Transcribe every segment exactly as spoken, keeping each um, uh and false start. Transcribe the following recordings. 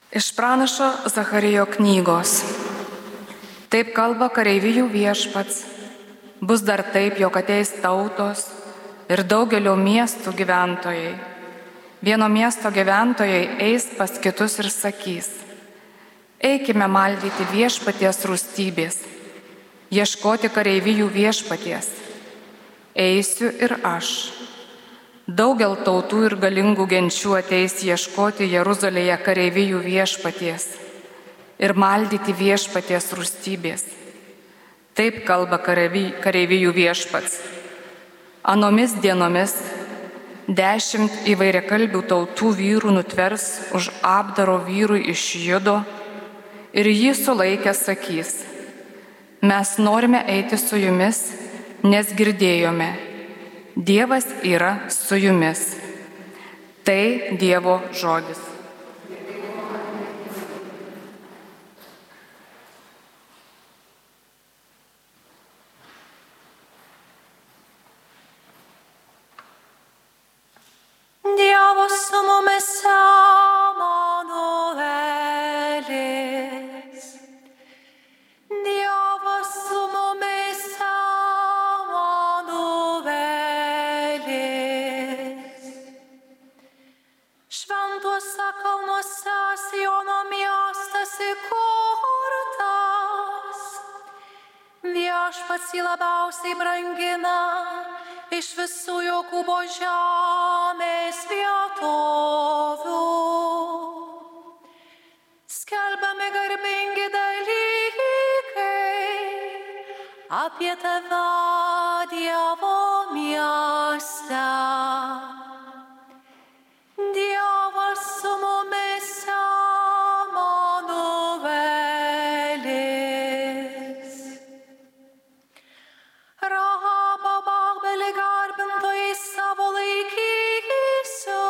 Iš pranašo Zacharijo knygos. Taip kalba kareivijų viešpats. Bus dar taip, jog ateis tautos ir daugelio miestų gyventojai. Vieno miesto gyventojai eis pas kitus ir sakys: eikime maldyti viešpaties rūstybės, ieškoti kareivijų viešpaties. Eisiu ir aš. Daugel tautų ir galingų genčių ateis ieškoti Jeruzalėje kareivijų viešpaties ir maldyti viešpaties rūstybės. Taip kalba kareivijų viešpats. Anomis dienomis dešimt įvairiakalbių tautų vyrų nutvers už apdaro vyrui iš Judo ir jį sulaikę sakys: mes norime eiti su jumis, nes girdėjome, Dievas yra su jumis. Tai Dievo žodis. Dievas su mumis, Emanuelis. Dievas su mumis, Emanuelis. Šventuose kalnuose Siono miestas įkurtas. Viešpats jį labiausiai brangina iš visų Jokūbo žemės vietovių. Skelbiami garbingi dalykai apie tave, Dievo mieste. Dievas su mumis, Emanuelis. Rahabo Bachelį garbintojai savo laikysiu.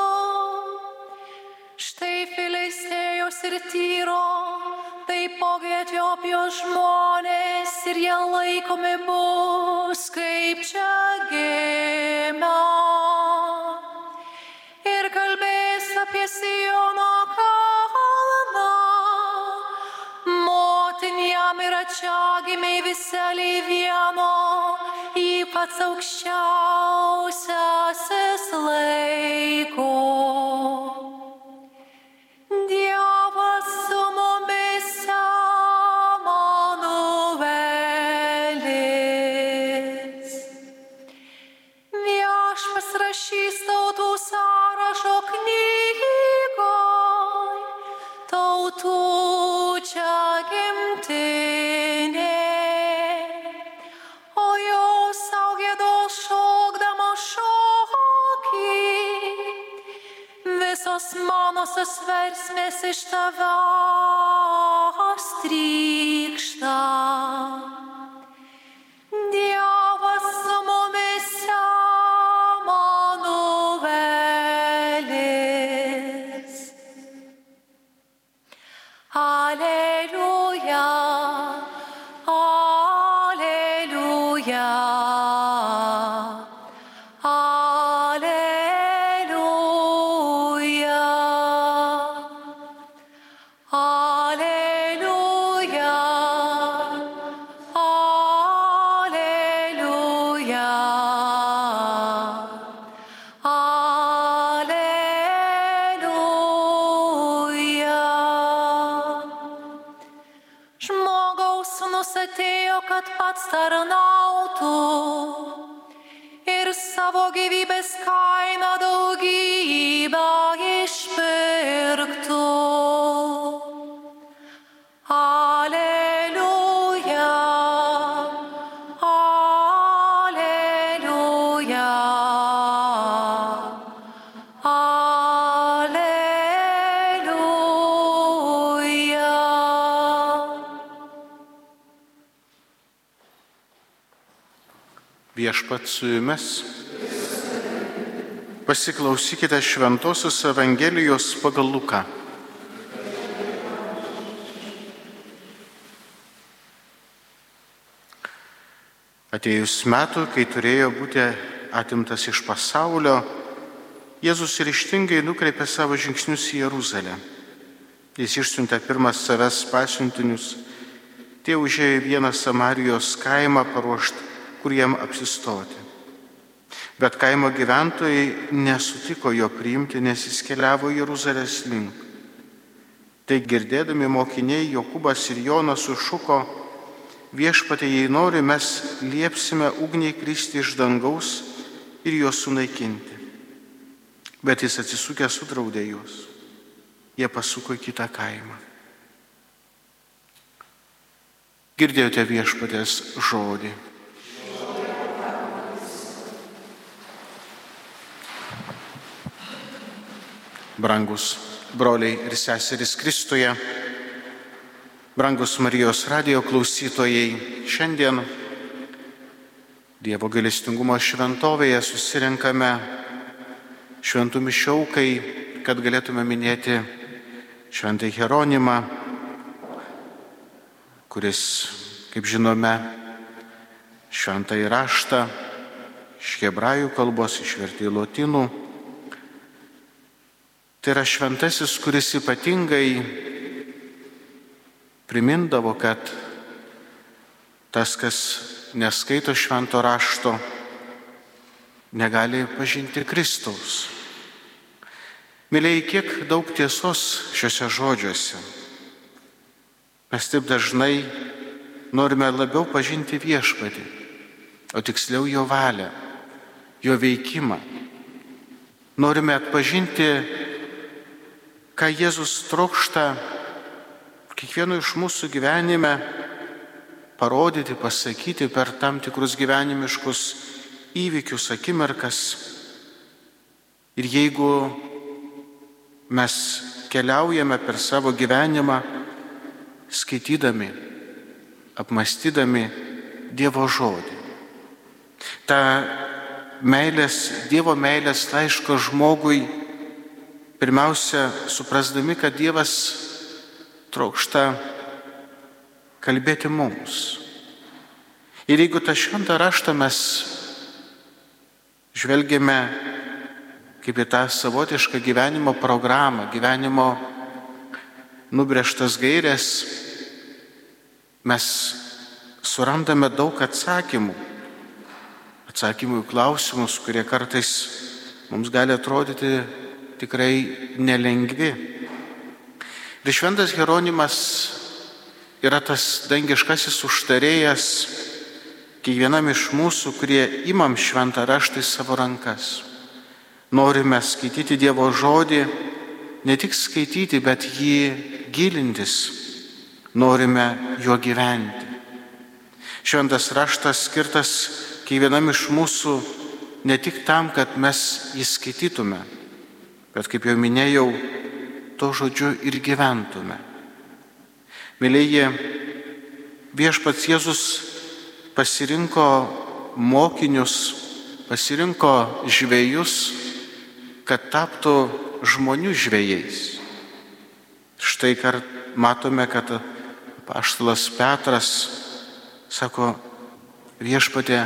Štai Filistėjos ir Tyro, taipogi Etiopijos žmonės, ir jie laikomi bus kaip čia gimę. Ir kalbės apie Siono kalną. Motin jam yra čia gimiai viseliai vieno, ypač aukščiausiasis laiko. Dievas su mumis, Emanuelis. Viešpats rašys tautų sąrašo knygoj, tautų čia gimtinė. O jos sau giedos šokdama šokį, visos manosios versmės iš tavęs trykšta. Dievas su mumis, Emanuelis. Alleluja, alleluja, alleluja, alleluja, alleluja, alleluja. Žmogaus sūnus atėjo, kad pats tarnautų ir savo gyvybės kainą daugybę išpirktų. Alleluja, alleluja, alleluja. Viešpats su jumis. Pasiklausykite Šventosios Evangelijos pagal Luką. Atėjus metu, kai turėjo būti atimtas iš pasaulio, Jėzus ryžtingai nukreipė savo žingsnius į Jeruzalę. Jis išsiuntė pirmas savęs pasiuntinius. Tie užėjo į vieną Samarijos kaimą paruošti, kur jam apsistoti. Bet kaimo gyventojai nesutiko jo priimti, nes jis keliavo Jeruzalės link. Tai girdėdami mokiniai Jokūbas ir Jonas sušuko: Viešpatie, jei nori, mes liepsime ugniai kristi iš dangaus ir juos sunaikinti. Bet jis atsisukęs sudraudė juos. Jie pasuko į kitą kaimą. Girdėjote viešpaties žodį. Brangus broliai ir seserys Kristuje, brangus Marijos radijo klausytojai, šiandien Dievo gailestingumo šventovėje susirenkame šventų mišių aukai, kad galėtume minėti Šventąjį Hieronimą, kuris, kaip žinome, Šventąjį raštą iš hebrajų kalbos išvertė į lotynų. Tai yra šventasis, kuris ypatingai primindavo, kad tas, kas neskaito švento rašto, negali pažinti Kristaus. Mylėjai, kiek daug tiesos šiuose žodžiuose. Mes taip dažnai norime labiau pažinti viešpatį, o tiksliau jo valią, jo veikimą. Norime atpažinti, ką Jėzus trokšta kiekvieno iš mūsų gyvenime parodyti, pasakyti per tam tikrus gyvenimiškus įvykius, akimirkas. Ir jeigu mes keliaujame per savo gyvenimą, skaitydami, apmastydami Dievo žodį, tą meilės, Dievo meilės laiško žmogui, pirmiausia, suprasdami, kad Dievas trokšta kalbėti mums. Ir jeigu tą šventą raštą mes žvelgiame kaip į tą savotišką gyvenimo programą, gyvenimo nubrėžtas gairės, mes surandame daug atsakymų. Atsakymų į klausimus, kurie kartais mums gali atrodyti tikrai nelengvi. Ir šventas Hieronimas yra tas dangiškasis užtarėjas kiekvienam iš mūsų, kurie imam šventą raštą į savo rankas. Norime skaityti Dievo žodį, ne tik skaityti, bet jį gilintis. Norime juo gyventi. Šventas raštas skirtas kiekvienam iš mūsų ne tik tam, kad mes jį skaitytume, bet, kaip jau minėjau, to žodžiu ir gyventume. Mylėjai, viešpats Jėzus pasirinko mokinius, pasirinko žvejus, kad taptų žmonių žvejais. Štai kart matome, kad apaštalas Petras sako: viešpatie,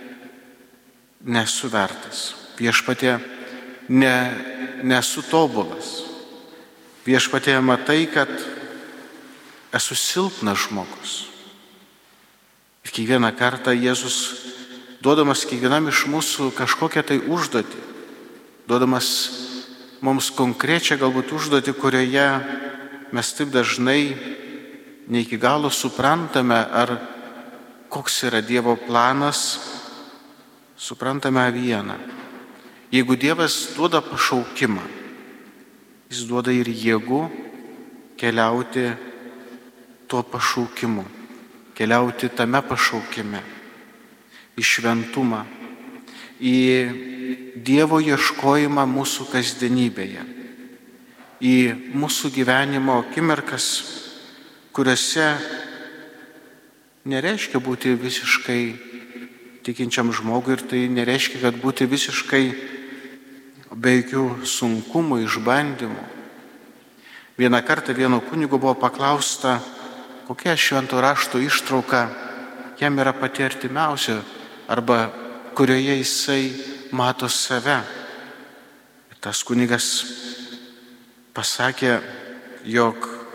nesu vertas, viešpatie, ne, nesu tobulas, viešpatie, matai, kad esu silpnas žmogus. Ir kiekvieną kartą Jėzus, duodamas kiekvienam iš mūsų kažkokią tai užduotį, duodamas mums konkrečią galbūt užduotį, kurioje mes taip dažnai ne iki galo suprantame, ar koks yra Dievo planas, suprantame vieną. Jeigu Dievas duoda pašaukimą, jis duoda ir jėgų keliauti tuo pašaukimu, keliauti tame pašaukime, į šventumą, į Dievo ieškojimą mūsų kasdienybėje, į mūsų gyvenimo akimirkas, kuriuose nereiškia būti visiškai tikinčiam žmogui ir tai nereiškia, kad būti visiškai be jokių sunkumų, išbandymų. Vieną kartą vieno kunigo buvo paklausta, kokia švento rašto ištrauka jam yra pati artimiausia arba kurioje jisai mato save. Ir tas kunigas pasakė, jog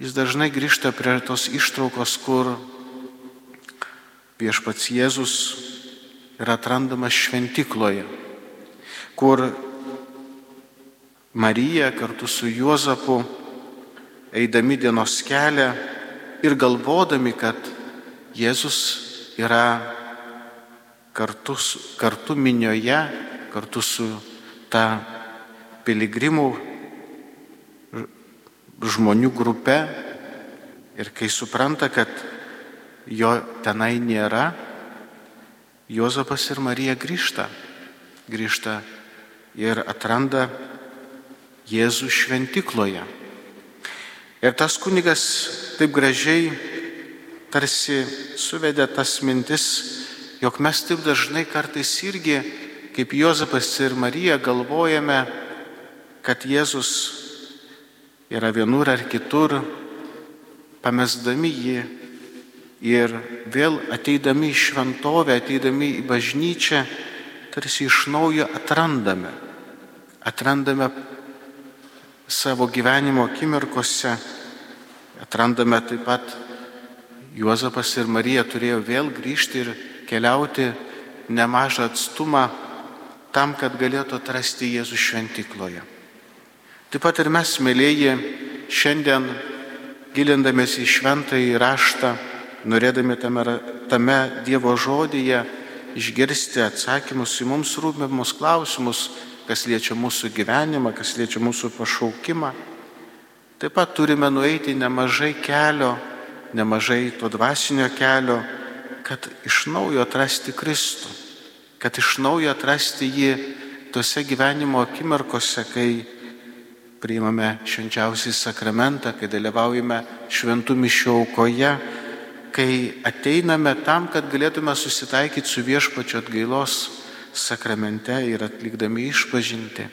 jis dažnai grįžta prie tos ištraukos, kur viešpats Jėzus yra atrandamas šventykloje, kur Marija kartu su Juozapu, eidami dienos kelią ir galvodami, kad Jėzus yra kartu, kartu minioje, kartu su ta piligrimų žmonių grupe, ir kai supranta, kad jo tenai nėra, Juozapas ir Marija grįžta, grįžta ir atranda Jėzų šventykloje. Ir tas kunigas taip gražiai tarsi suvedė tas mintis, jog mes taip dažnai kartais irgi, kaip Juozapas ir Marija, galvojame, kad Jėzus yra vienur ar kitur, pamesdami jį ir vėl ateidami į šventovę, ateidami į bažnyčią, tarsi iš naujo atrandame, atrandame savo gyvenimo akimirkose, atrandame taip pat, Juozapas ir Marija turėjo vėl grįžti ir keliauti nemažą atstumą tam, kad galėtų atrasti Jėzų šventykloje. Taip pat ir mes, mėlyjeji, šiandien gilindamės į šventąjį raštą, norėdami tame, tame Dievo žodyje išgirsti atsakymus į mums rūpimus klausimus, kas liečia mūsų gyvenimą, kas liečia mūsų pašaukimą. Taip pat turime nueiti nemažai kelio, nemažai to dvasinio kelio, kad iš naujo atrasti Kristų, kad iš naujo atrasti jį tose gyvenimo akimirkose, kai priimame švenčiausią sakramentą, kai dalyvaujame šventų mišių aukoje, kai ateiname tam, kad galėtume susitaikyti su viešpačio atgailos sakramente ir atlikdami išpažintį.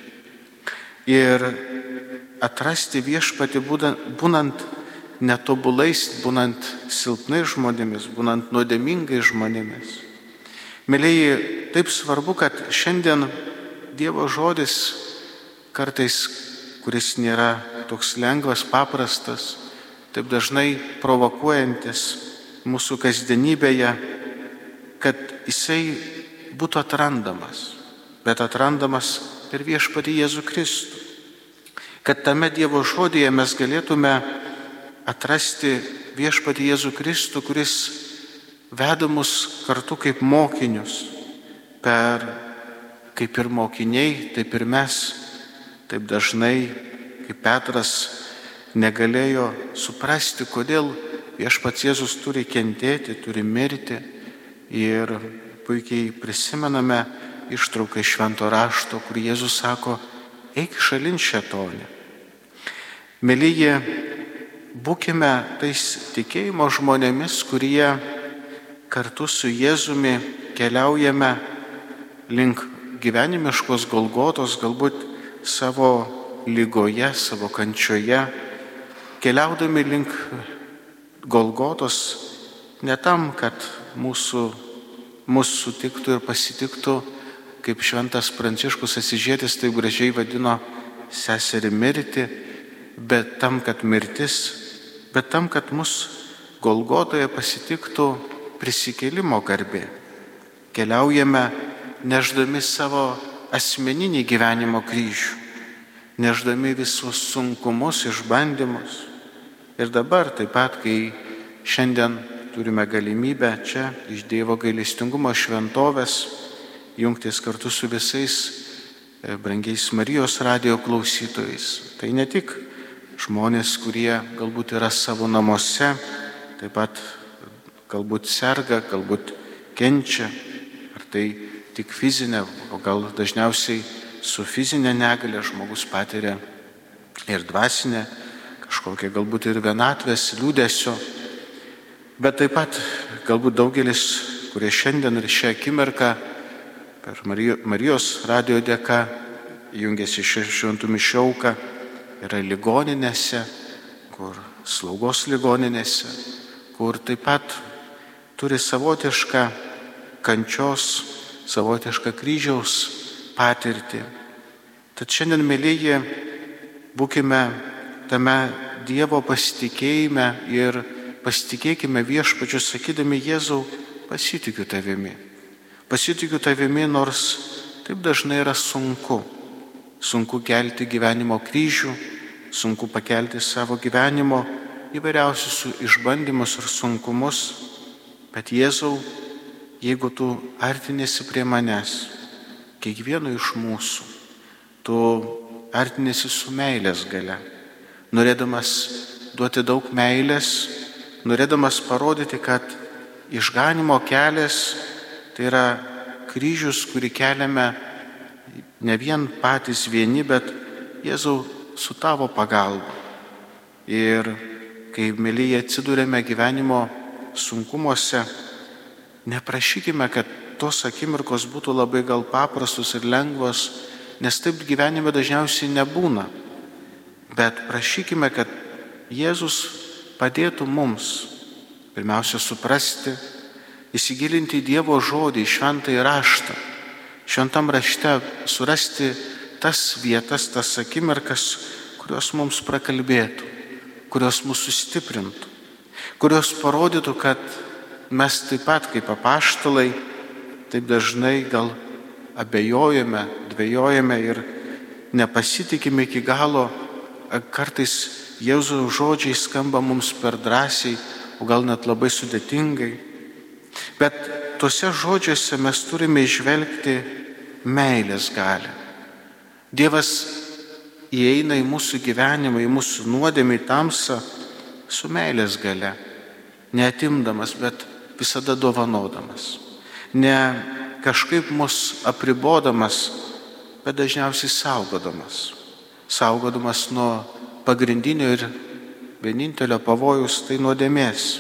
Ir atrasti viešpatį būnant netobulais, būnant silpnais žmonėmis, būnant nuodėmingais žmonėmis. Mėlyjeji, taip svarbu, kad šiandien Dievo žodis kartais, kuris nėra toks lengvas, paprastas, taip dažnai provokuojantis mūsų kasdienybėje, kad jisai būtų atrandamas, bet atrandamas per viešpatį Jėzų Kristų. Kad tame Dievo žodyje mes galėtume atrasti viešpatį Jėzų Kristų, kuris veda mus kartu kaip mokinius, per, kaip ir mokiniai, taip ir mes, taip dažnai, kaip Petras negalėjo suprasti, kodėl viešpats Jėzus turi kentėti, turi mirti, ir puikiai prisimename ištrauką iš švento rašto, kur Jėzus sako, eik šalin šėtonį. Mėlyje, būkime tais tikėjimo žmonėmis, kurie kartu su Jėzumi keliaujame link gyvenimiškos Golgotos, galbūt savo lygoje, savo kančioje, keliaudami link Golgotos ne tam, kad mūsų, mūsų sutiktų ir pasitiktų, kaip šventas Pranciškus Asyžietis taip gražiai vadino, seserį mirti, bet tam, kad mirtis, bet tam, kad mus Golgotoje pasitiktų prisikėlimo garbė. Keliaujame neždami savo asmeninį gyvenimo kryžių, neždami visus sunkumus, išbandymus. Ir dabar taip pat, kai šiandien turime galimybę čia iš Dievo gailestingumo šventovės jungtis kartu su visais brangiais Marijos radijo klausytojais. Tai ne tik žmonės, kurie galbūt yra savo namuose, taip pat galbūt serga, galbūt kenčia, ar tai tik fizinė, o gal dažniausiai su fizinė negalia žmogus patiria ir dvasinė, kažkokia galbūt ir vienatvės, liūdesio, bet taip pat galbūt daugelis, kurie šiandien ir šią akimirką per Marijos radijo dėka jungiasi šią šventų mišių auką, yra ligoninėse, kur slaugos ligoninėse, kur taip pat turi savotišką kančios, savotišką kryžiaus patirtį. Tad šiandien, mėlyje, būkime tame Dievo pasitikėjime ir pasitikėkime Viešpačiu, sakydami: Jėzau, pasitikiu tavimi. Pasitikiu tavimi, nors taip dažnai yra sunku. Sunku kelti gyvenimo kryžių, sunku pakelti savo gyvenimo įvairiausius išbandymus ir sunkumus. Bet Jėzau, jeigu tu artinėsi prie manęs, kiekvieno iš mūsų, tu artinėsi su meilės galia, norėdamas duoti daug meilės, norėdamas parodyti, kad išganimo kelias tai yra kryžius, kurį keliame ne vien patys vieni, bet Jėzau su tavo pagalba. Ir kai, mylėjai, atsidūrėme gyvenimo sunkumuose, neprašykime, kad tos akimirkos būtų labai gal paprastos ir lengvos, nes taip gyvenime dažniausiai nebūna. Bet prašykime, kad Jėzus padėtų mums pirmiausia suprasti, įsigilinti į Dievo žodį, į šventąjį raštą. Šventam rašte surasti tas vietas, tas akimirkas, kurios mums prakalbėtų, kurios mūsų sustiprintų, kurios parodytų, kad mes taip pat kaip apaštalai taip dažnai gal abejojame, dvejojame ir nepasitikime iki galo. Kartais Jėzaus žodžiai skamba mums per drąsiai, o gal net labai sudėtingai. Bet tuose žodžiuose mes turime išvelgti meilės galią. Dievas įeina į mūsų gyvenimą, į mūsų nuodėmę, į tamsą su meilės galia, neatimdamas, bet visada dovanodamas. Ne kažkaip mus apribodamas, bet dažniausiai saugodamas. Saugodamas nuo pagrindinio ir vienintelio pavojus, tai nuodėmės.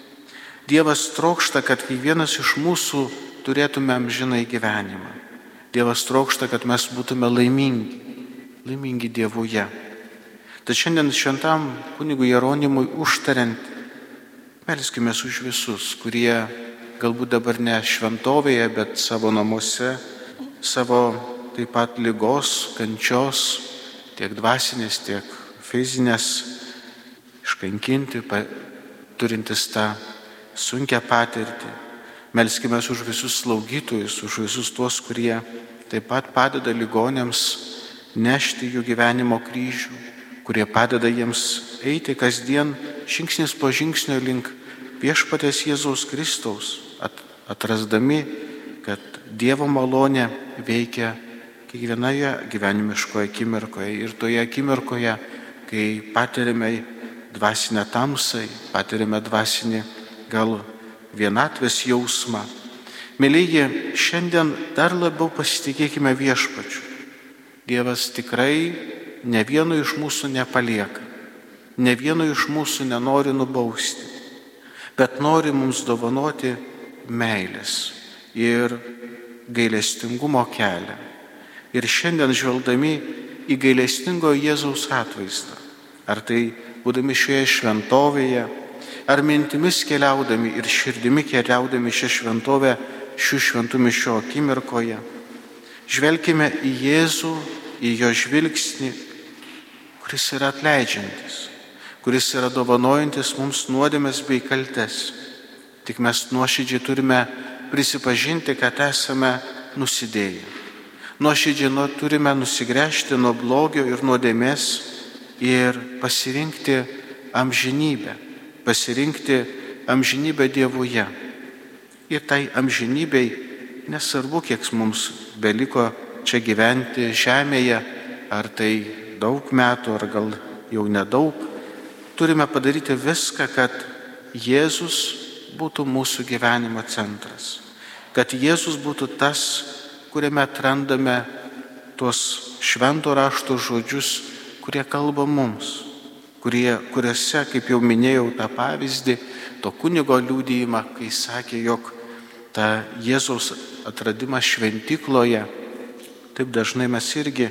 Dievas trokšta, kad kiekvienas iš mūsų turėtume amžinai gyvenimą. Dievas trokšta, kad mes būtume laimingi, laimingi Dievuje. Tad šiandien šventam kunigui Jeronimui užtariant, melskime už visus, kurie galbūt dabar ne šventovėje, bet savo namuose, savo taip pat ligos, kančios, tiek dvasinės, tiek fizinės, iškankinti, turintis tą sunkią patirtį. Melskime už visus slaugytojus, už visus tuos, kurie taip pat padeda ligonėms nešti jų gyvenimo kryžių, kurie padeda jiems eiti kasdien žingsnis po žingsnio link Viešpaties Jėzaus Kristaus, atrasdami, kad Dievo malonė veikia kiekvienoje gyvenimiškoje akimirkoje ir toje akimirkoje, kai patiriame dvasinę tamsą, patiriame dvasinį gal vienatvės jausmą. Mylėjai, šiandien dar labiau pasitikėkime Viešpačiu. Dievas tikrai ne vieno iš mūsų nepalieka, ne vieno iš mūsų nenori nubausti, bet nori mums dovanoti meilės ir gailestingumo kelią. Ir šiandien žvelgdami į gailestingo Jėzaus atvaizdą, ar tai būdami šioje šventovėje, ar mintimis keliaudami ir širdimi keliaudami šią šventovę šių šventų mišių akimirkoje, žvelkime į Jėzų, į jo žvilgsnį, kuris yra atleidžiantis, kuris yra dovanojantis mums nuodėmes bei kaltes. Tik mes nuoširdžiai turime prisipažinti, kad esame nusidėję. Nuoširdžiai turime nusigręžti nuo blogio ir nuodėmės ir pasirinkti amžinybę, pasirinkti amžinybę Dievuje. Ir tai amžinybei nesvarbu, kiek mums beliko čia gyventi žemėje, ar tai daug metų, ar gal jau nedaug, turime padaryti viską, kad Jėzus būtų mūsų gyvenimo centras, kad Jėzus būtų tas, kuriame atrandame tuos švento rašto žodžius, kurie kalba mums, kurie, kuriuose, kaip jau minėjau, tą pavyzdį, to kunigo liudijimą, kai sakė, jog tą Jėzaus atradimą šventykloje, taip dažnai mes irgi,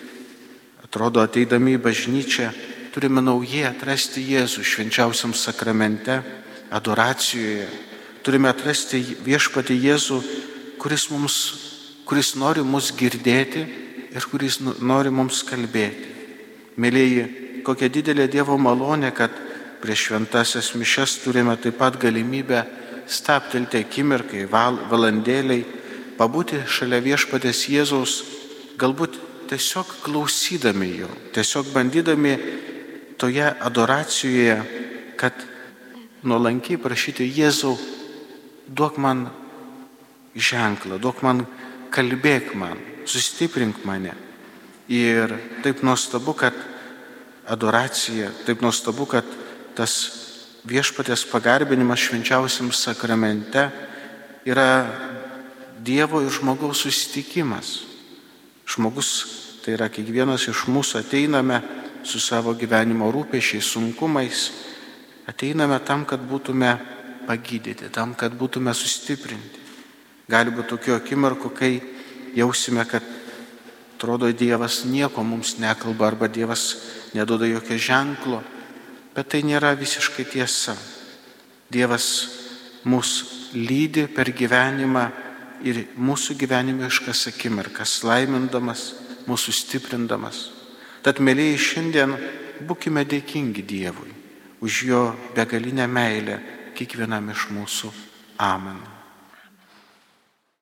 atrodo, ateidami į bažnyčią, turime naujai atrasti Jėzų švenčiausiam sakramente, adoracijoje. Turime atrasti Viešpatį Jėzų, kuris, mums, kuris nori mus girdėti ir kuris nori mums kalbėti. Mylėjai, kokia didelė Dievo malonė, kad prieš šventasias mišias turime taip pat galimybę stabtelti akimirkai, val, valandėliai, pabūti šalia viešpaties Jėzaus, galbūt tiesiog klausydami jo, tiesiog bandydami toje adoracijoje, kad nuolankiai prašyti Jėzau, duok man ženklą, duok man, kalbėk man, sustiprink mane. Ir taip nuostabu, kad adoracija, taip nuostabu, kad tas viešpaties pagarbinimas švenčiausiam sakramente yra Dievo ir žmogaus susitikimas. Žmogus, tai yra kiekvienas iš mūsų, ateiname su savo gyvenimo rūpesčiais, sunkumais, ateiname tam, kad būtume pagydyti, tam, kad būtume sustiprinti. Gali būti tokių akimirkų, kai jausime, kad atrodo Dievas nieko mums nekalba arba Dievas neduoda jokio ženklo, bet tai nėra visiškai tiesa. Dievas mus lydi per gyvenimą ir mūsų gyvenimiškas akimirkas, laimindamas, mūsų stiprindamas. Tad, mėlyjei, šiandien būkime dėkingi Dievui už jo begalinę meilę kiekvienam iš mūsų. Amen.